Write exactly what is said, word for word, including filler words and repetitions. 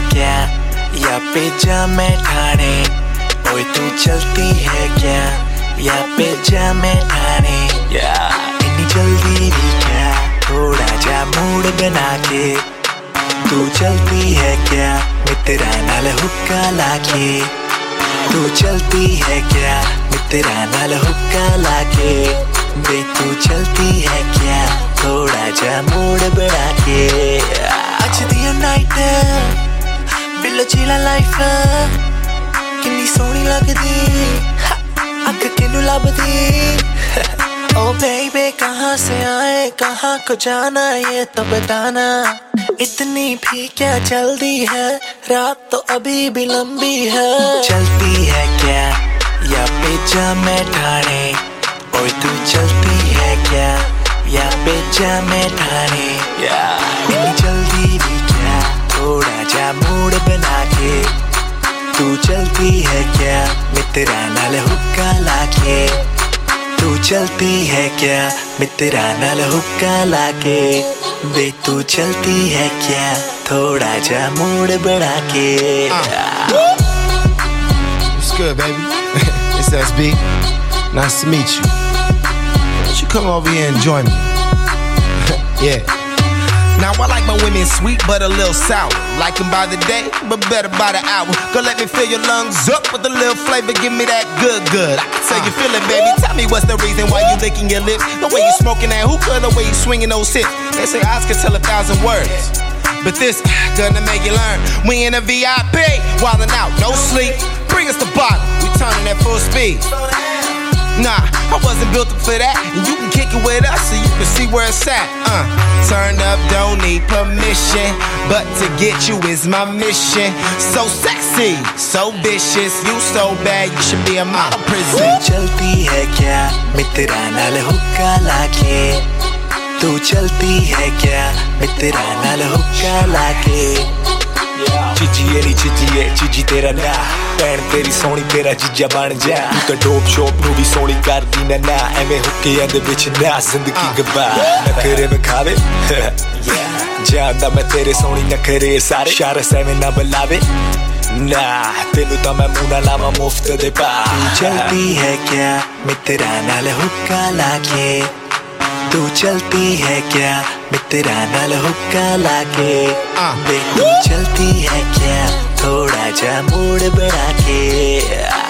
क्या या पे जा मैं ठाणे, ओए तू चलती है क्या या पे जा मैं ठाणे, या इतनी जल्दी भी क्या थोड़ा जा मूड बना के, तू चलती है क्या मित्रा नाल हुक्का लाके, तू चलती है क्या मित्रा नाल हुक्का लाके, बे तू चलती है क्या थोड़ा जा मूड बना के। अज दी नाइट बिल्लो चीला लाइफ किन्नी सोहनी लगदी, अग किनू लभदी। ओ बेबी कहाँ से आए कहाँ को जाना ये तो बताना, इतनी भी क्या जल्दी है रात तो अभी भी लंबी है। चलती है क्या या पे जा मैं ठाणे, ओए तू चलती है क्या या पे जा मैं ठाणे, या इतनी जल्दी भी क्या थोड़ा जा मूड बना के, तू चलती है क्या मित्रा नाल हुक्का लाके, तू चलती है क्या मित्रा नाल हुक्का लाके, बे तू चलती है क्या थोड़ा जा मूड बढ़ा के। What's good, baby? It's S B. Nice to meet you. Why don't you come over here and join me? Yeah. Now I like my women sweet but a little sour. Like them by the day, but better by the hour. Go let me fill your lungs up with a little flavor. Give me that good, good. I can tell you feel it, baby. Tell me what's the reason why you licking your lips, the way you smoking that hookah, the way you swinging those hips. They say eyes can tell a thousand words, but this gonna make you learn. We in a V I P, wildin' out, no sleep. Bring us the bottle, we turning at full speed. Nah, I wasn't built up for that, and you can kick it with us so you can see where it's at. Uh, turn up, don't need permission, but to get you is my mission. So sexy, so vicious, you so bad, you should be a model prison. चलती है क्या मित्रा नाल हुक्का लाके, तू चलती है क्या मित्रा नाल हुक्का लाके, चिजी एली चिजी ए चिजी तेरा ना, भैन तेरी सोहनी तेरा जीजा बन जा, तू तो डोप शोप नू भी सोहनी करदी ना ना, एवें हुक्कियां दे विच ना जिंदगी गवा, नखरे विखावे जानदा मैं तेरे सोहनी नखरे सारे, शरस एवें ना बुलावे ना, तेनू तो मैं मुंह ना लावां मुफ्त दे पा। तू चलती है क्या मित्रा नाल हुक्का लाके, तू चलती है क्या मित्रा नाल हुक्का लाके, बे तू चलती है क्या थोड़ा जा मूड बढ़ा के।